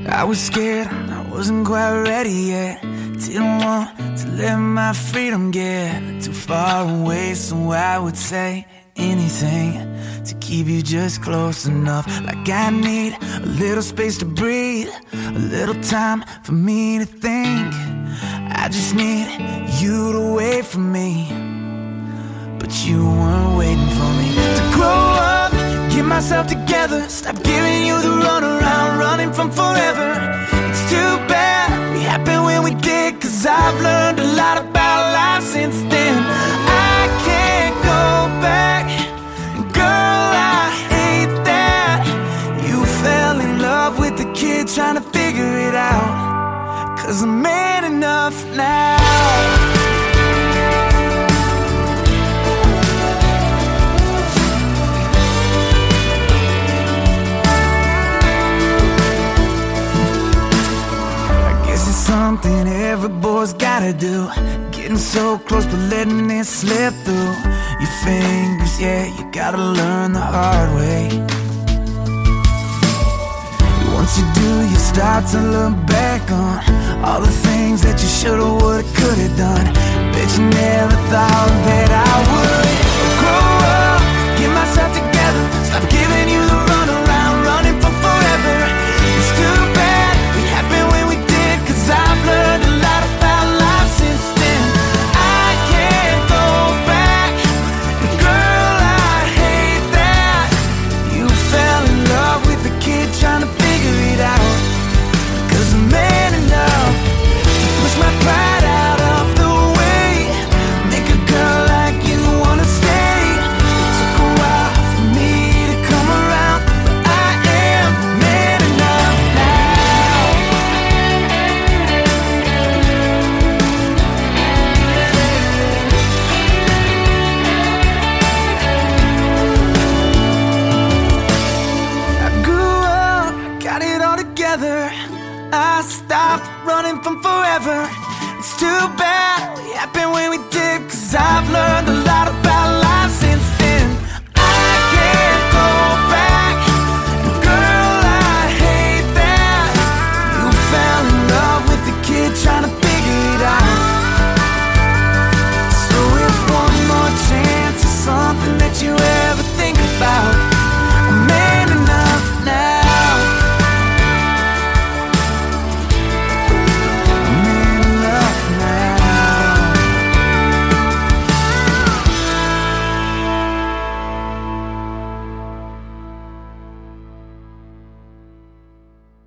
I was scared, I wasn't quite ready yet. Didn't want to let my freedom get too far away, so I would say anything to keep you just close enough. Like I need a little space to breathe, a little time for me to think. I just need you to wait for me, but you weren't waiting for me. To grow up, get myself together, stop giving you the runaround, running from forever. It's too bad we happened when we did, 'cause I've learned a lot about life since then. I can't go back, girl, I hate that you fell in love with the kid trying to figure it out, 'cause I'm man enough now. Something every boy's gotta do, getting so close but letting it slip through your fingers. Yeah, you gotta learn the hard way. Once you do, you start to look back on all the things that you shoulda, woulda, coulda done. Bet you never thought that I would grow up, get myself together, stop giving you the runaround, running for forever. It's too bad we happened when we did, 'cause I've learned a lot about life since then. I can't go back, but girl, I hate that you fell in love with a kid trying to figure it out, 'cause I'm man enough to push my pride out of the way, make a girl like you wanna stay. It took a while for me to come around, but I am man enough now. I grew up, got it all together. I stopped running from forever. It's too bad we happened when we did, 'cause I've learned a lot about life.